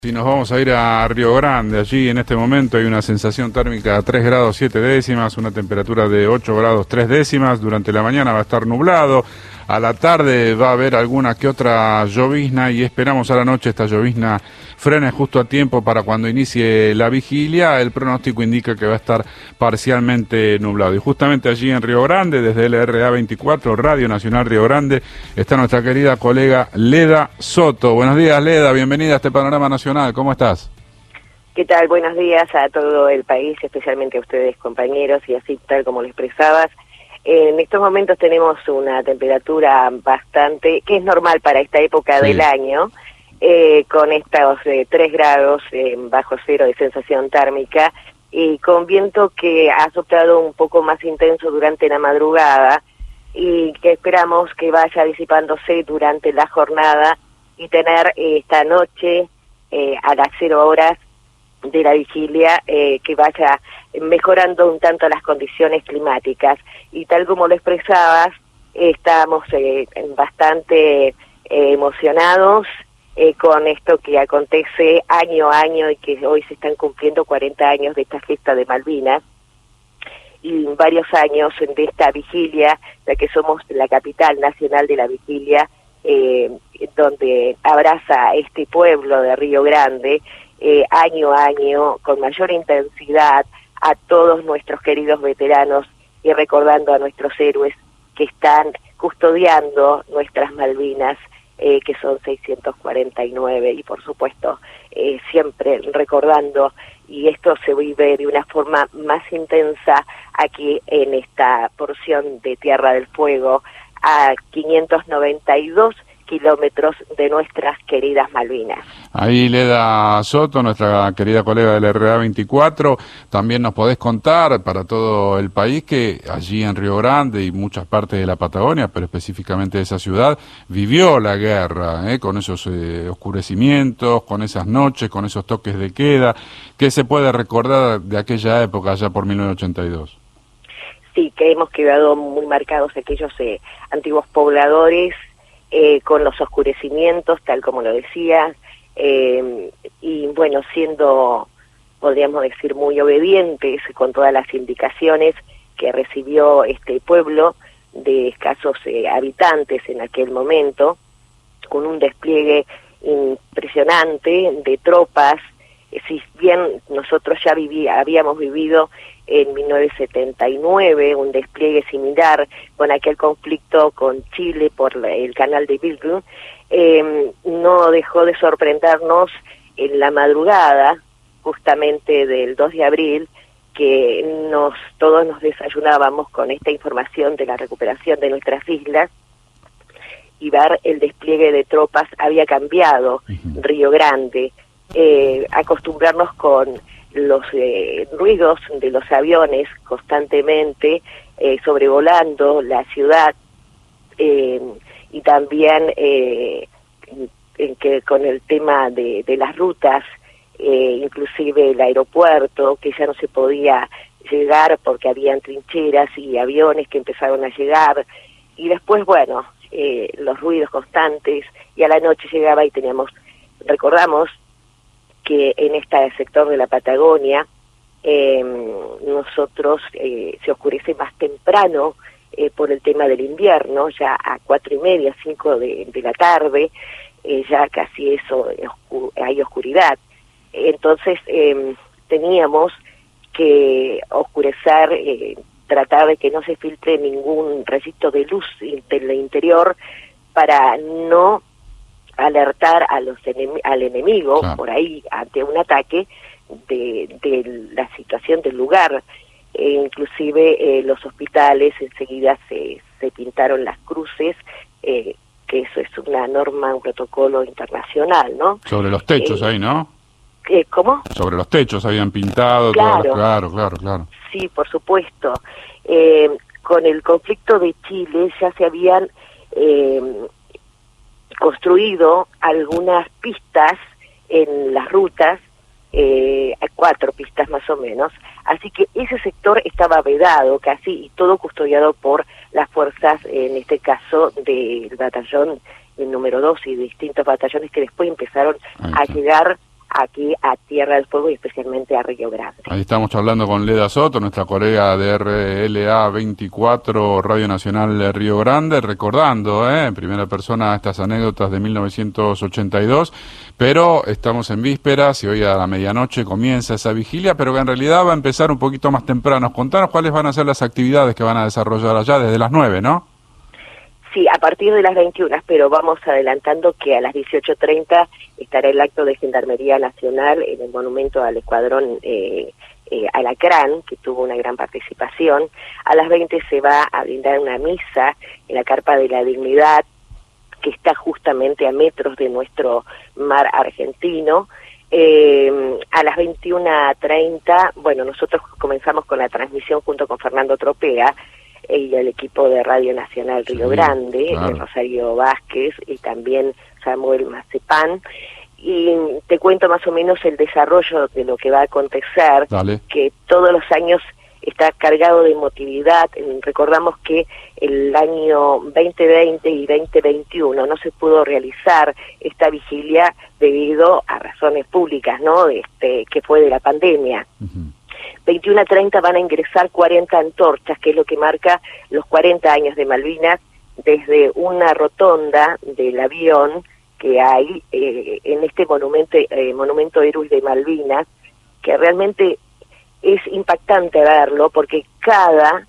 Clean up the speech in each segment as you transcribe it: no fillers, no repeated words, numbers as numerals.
Si nos vamos a ir a Río Grande, allí en este momento hay una sensación térmica de 3 grados 7 décimas, una temperatura de 8 grados 3 décimas, durante la mañana va a estar nublado, a la tarde va a haber alguna que otra llovizna y esperamos a la noche esta llovizna frene justo a tiempo para cuando inicie la vigilia. El pronóstico indica que va a estar parcialmente nublado y justamente allí en Río Grande, desde LRA 24, Radio Nacional Río Grande, está nuestra querida colega Leda Soto. Buenos días, Leda, bienvenida a este Panorama Nacional, ¿cómo estás? ¿Qué tal? Buenos días a todo el país, especialmente a ustedes, compañeros, y así tal como lo expresabas. En estos momentos tenemos una temperatura bastante, que es normal para esta época del año, con estos 3 grados bajo cero de sensación térmica, y con viento que ha soplado un poco más intenso durante la madrugada, y que esperamos que vaya disipándose durante la jornada, y tener esta noche a las 0 horas de la vigilia que vaya mejorando un tanto las condiciones climáticas. Y tal como lo expresabas, estamos bastante emocionados con esto que acontece año a año y que hoy se están cumpliendo 40 años de esta fiesta de Malvinas y varios años de esta vigilia, ya que somos la capital nacional de la vigilia, donde abraza este pueblo de Río Grande, año a año, con mayor intensidad, a todos nuestros queridos veteranos y recordando a nuestros héroes que están custodiando nuestras Malvinas, que son 649, y por supuesto siempre recordando, y esto se vive de una forma más intensa aquí en esta porción de Tierra del Fuego, a 592 kilómetros de nuestras queridas Malvinas. Ahí Leda Soto, nuestra querida colega del RA 24, también nos podés contar para todo el país que allí en Río Grande y muchas partes de la Patagonia, pero específicamente de esa ciudad, vivió la guerra, con esos oscurecimientos, con esas noches, con esos toques de queda. ¿Qué se puede recordar de aquella época, allá por 1982? Sí, que hemos quedado muy marcados aquellos antiguos pobladores, con los oscurecimientos, tal como lo decías, y bueno, siendo, podríamos decir, muy obedientes con todas las indicaciones que recibió este pueblo de escasos habitantes en aquel momento, con un despliegue impresionante de tropas. Si bien nosotros ya habíamos vivido en 1979 un despliegue similar con aquel conflicto con Chile por el canal de Beagle, no dejó de sorprendernos en la madrugada justamente del 2 de abril, que todos nos desayunábamos con esta información de la recuperación de nuestras islas, y ver el despliegue de tropas había cambiado Río Grande. Acostumbrarnos con los ruidos de los aviones constantemente sobrevolando la ciudad, y también que con el tema de las rutas, inclusive el aeropuerto, que ya no se podía llegar porque habían trincheras y aviones que empezaron a llegar, y después, bueno, los ruidos constantes, y a la noche llegaba y recordamos que en este sector de la Patagonia nosotros se oscurece más temprano por el tema del invierno, ya a 4:30, 5 de la tarde, ya casi hay oscuridad. Entonces teníamos que oscurecer, tratar de que no se filtre ningún rayito de luz del interior para no alertar al enemigo, claro, por ahí ante un ataque de la situación del lugar. Inclusive los hospitales enseguida se pintaron las cruces, que eso es una norma, un protocolo internacional, ¿no? Sobre los techos ahí, ¿no? ¿Cómo? Sobre los techos habían pintado, claro, claro. Sí, por supuesto. Con el conflicto de Chile ya se habían construido algunas pistas en las rutas, 4 pistas más o menos, así que ese sector estaba vedado casi, y todo custodiado por las fuerzas, en este caso del batallón número 2 y distintos batallones que después empezaron a llegar aquí a Tierra del Fuego y especialmente a Río Grande. Ahí estamos hablando con Leda Soto, nuestra colega de RLA 24, Radio Nacional de Río Grande, recordando en primera persona estas anécdotas de 1982, pero estamos en vísperas y hoy a la medianoche comienza esa vigilia, pero que en realidad va a empezar un poquito más temprano. Contanos cuáles van a ser las actividades que van a desarrollar allá desde las 9, ¿no? Sí, a partir de las 21, pero vamos adelantando que a las 18:30 estará el acto de Gendarmería Nacional en el monumento al Escuadrón Alacrán, que tuvo una gran participación. A las 20 se va a brindar una misa en la Carpa de la Dignidad, que está justamente a metros de nuestro mar argentino. A las 21:30, bueno, nosotros comenzamos con la transmisión junto con Fernando Tropea y el equipo de Radio Nacional Río Grande, claro. Rosario Vázquez y también Samuel Macepán. Y te cuento más o menos el desarrollo de lo que va a acontecer, Dale. que todos los años está cargado de emotividad. Recordamos que el año 2020 y 2021 no se pudo realizar esta vigilia debido a razones públicas, ¿no? Que fue de la pandemia. 21:30 van a ingresar 40 antorchas, que es lo que marca los 40 años de Malvinas, desde una rotonda del avión que hay en este monumento Héroes de Malvinas, que realmente es impactante verlo, porque cada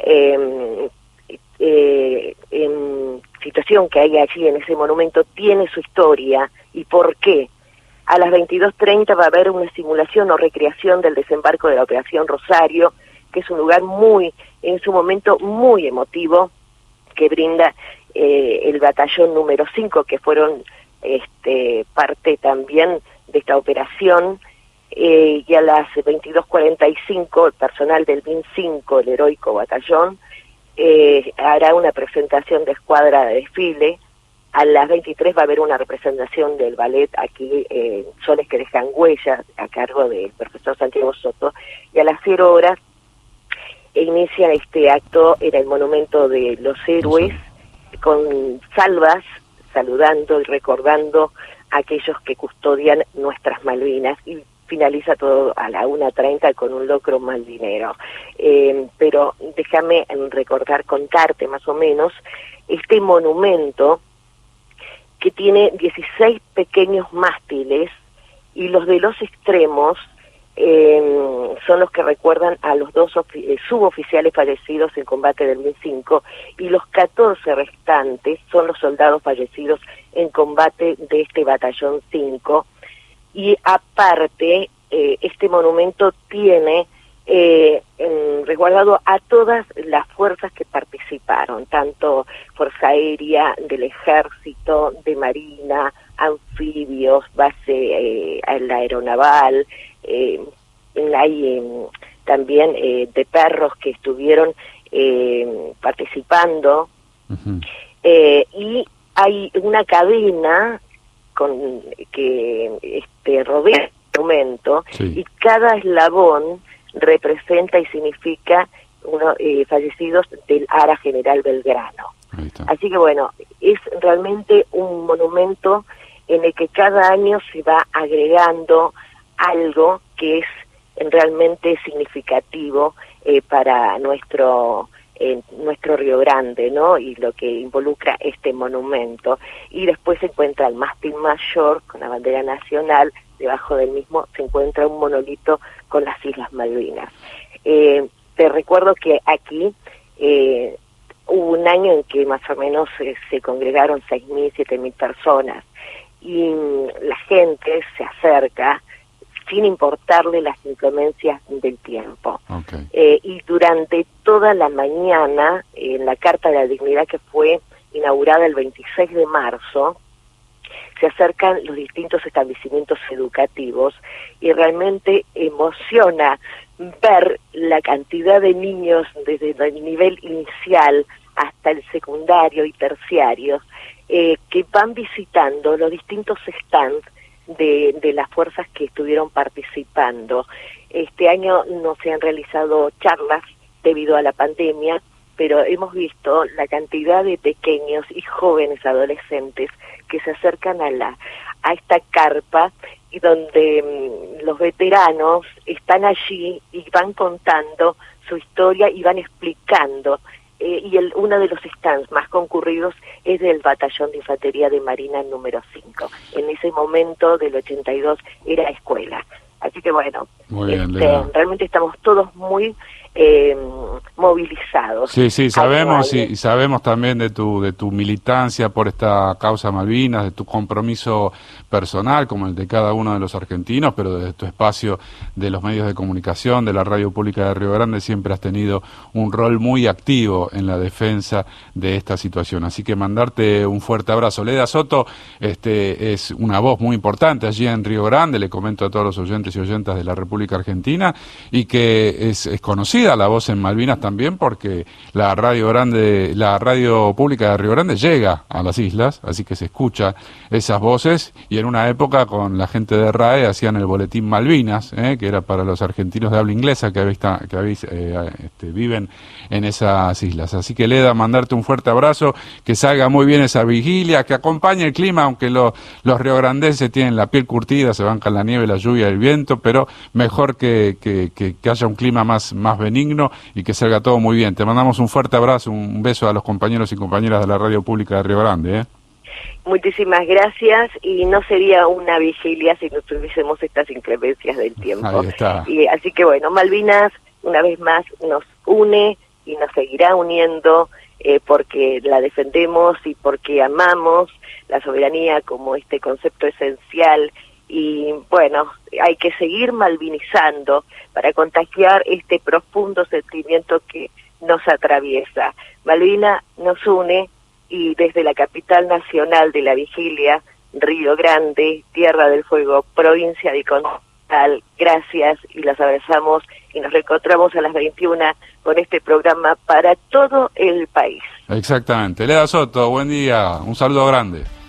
situación que hay allí en ese monumento tiene su historia y por qué. A las 22:30 va a haber una simulación o recreación del desembarco de la Operación Rosario, que es un lugar en su momento muy emotivo, que brinda el batallón número 5, que fueron parte también de esta operación, y a las 22:45 el personal del BIN 5, el heroico batallón, hará una presentación de escuadra de desfile. A las 23 va a haber una representación del ballet aquí, Soles que dejan huellas, a cargo del profesor Santiago Soto, y a las 0 horas inicia este acto en el monumento de los héroes, con salvas, saludando y recordando a aquellos que custodian nuestras Malvinas, y finaliza todo a la 1:30 con un locro malvinero. Pero déjame contarte más o menos este monumento, que tiene 16 pequeños mástiles, y los de los extremos son los que recuerdan a los 2 suboficiales fallecidos en combate del 2005, y los 14 restantes son los soldados fallecidos en combate de este batallón 5. Y aparte, este monumento tiene resguardado a todas las fuerzas que participaron, tanto Fuerza Aérea, del Ejército, de Marina, anfibios, base la aeronaval, hay también de perros que estuvieron participando, y hay una cadena que rodea el monumento, y cada eslabón representa y significa fallecidos del ARA General Belgrano. Así que bueno, es realmente un monumento en el que cada año se va agregando algo que es realmente significativo para nuestro Río Grande, ¿no? Y lo que involucra este monumento. Y después se encuentra el mástil mayor con la bandera nacional. Debajo del mismo se encuentra un monolito con las Islas Malvinas. Te recuerdo que aquí hubo un año en que más o menos se congregaron 6.000, 7.000 personas, y la gente se acerca sin importarle las inclemencias del tiempo. Y durante toda la mañana, en la Carta de la Dignidad, que fue inaugurada el 26 de marzo, se acercan los distintos establecimientos educativos, y realmente emociona ver la cantidad de niños desde el nivel inicial hasta el secundario y terciario, que van visitando los distintos stands de las fuerzas que estuvieron participando. Este año no se han realizado charlas debido a la pandemia, pero hemos visto la cantidad de pequeños y jóvenes adolescentes que se acercan a esta carpa y donde los veteranos están allí y van contando su historia y van explicando. Uno de los stands más concurridos es del Batallón de Infantería de Marina número 5. En ese momento, del 82, era escuela. Así que bueno, muy bien, realmente estamos todos muy movilizados. Sí, sabemos y sabemos también de tu militancia por esta causa Malvinas, de tu compromiso personal, como el de cada uno de los argentinos, pero desde tu espacio de los medios de comunicación, de la radio pública de Río Grande, siempre has tenido un rol muy activo en la defensa de esta situación. Así que mandarte un fuerte abrazo. Leda Soto es una voz muy importante allí en Río Grande, le comento a todos los oyentes y oyentas de la República Argentina, y que es conocida la voz en Malvinas también porque la radio pública de Río Grande llega a las islas, así que se escucha esas voces, y en una época con la gente de RAE hacían el boletín Malvinas, que era para los argentinos de habla inglesa que viven en esas islas. Así que Leda, mandarte un fuerte abrazo, que salga muy bien esa vigilia, que acompañe el clima, aunque los riograndenses tienen la piel curtida, se bancan la nieve, la lluvia, el viento, pero mejor que haya un clima más benigno y que salga todo muy bien. Te mandamos un fuerte abrazo, un beso a los compañeros y compañeras de la radio pública de Río Grande. Muchísimas gracias, y no sería una vigilia si no tuviésemos estas inclemencias del tiempo. Ahí está. Y así que bueno, Malvinas una vez más nos une y nos seguirá uniendo, porque la defendemos y porque amamos la soberanía como este concepto esencial. Y bueno, hay que seguir malvinizando para contagiar este profundo sentimiento que nos atraviesa. Malvina nos une, y desde la capital nacional de la vigilia, Río Grande, Tierra del Fuego, provincia de Continental, gracias, y las abrazamos y nos reencontramos a las 21 con este programa para todo el país. Exactamente. Leda Soto, buen día, un saludo grande.